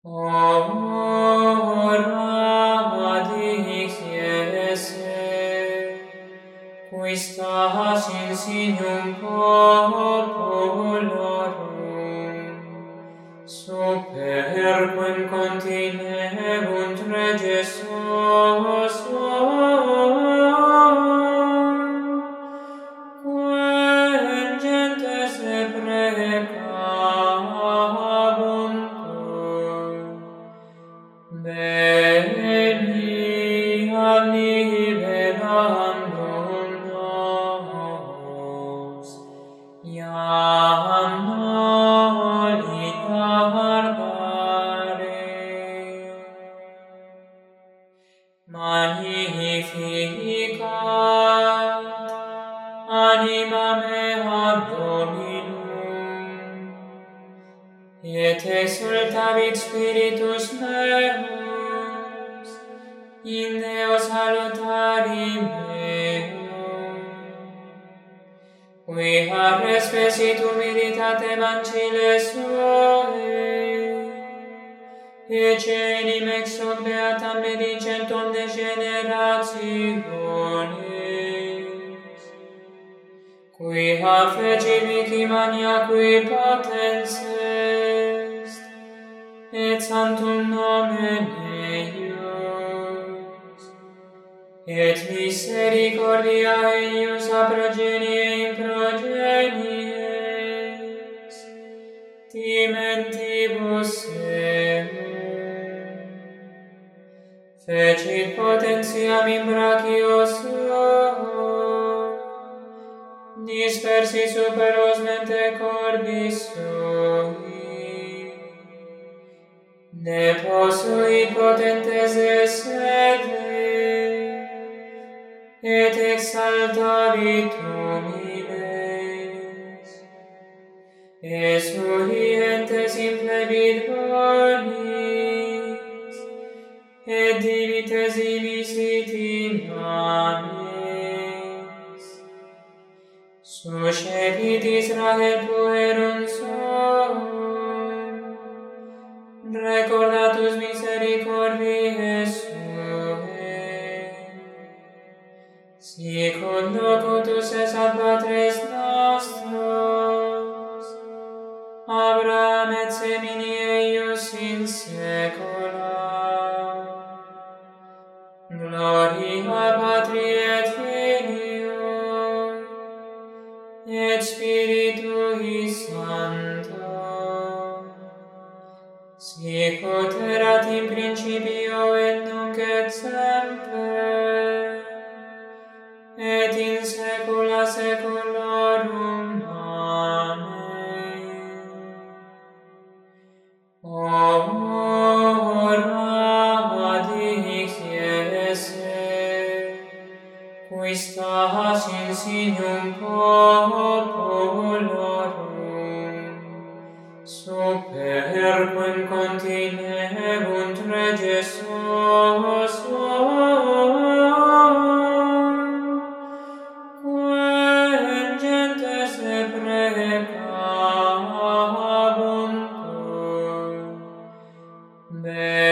Ora dix Iese, qui stas insignum populorum, superquem continebunt reges suum, quem gentes deprecabuntur. Veni ad liberandum nos, iam nolita guardare. Magnificat anima mea Dominum, et exultavit spiritus meus in Deo salutari meum, qui ha respecit humilitate mancile suae, ecenim ex hoc beatam benedicentum de generationis, qui ha fecit mihi mania qui potens est, et sanctum nomen eius, et misericordia eius a progenie in progenies, timentibus eum, fecit potentiam in brachio suo, dispersi superos mente cordis sui, deposuit potentes de sede, et exaltavit humiles, esuhientes in plebit bonis, et divites imisit in amis. Suscepit Israel puerum suum, recordatus misericordiae suae, sicut locutus es ad patres nostros, Abraham et semini eius in saecula. Gloria Patri et Filio, et Spiritui Sancto, sicut erat in principio et nunc et semper, et in saecula saeculorum. Amen. Ora dix Iese, qui stas insignum populorum, superquem continebunt reges suum, quem gentes deprecabuntur.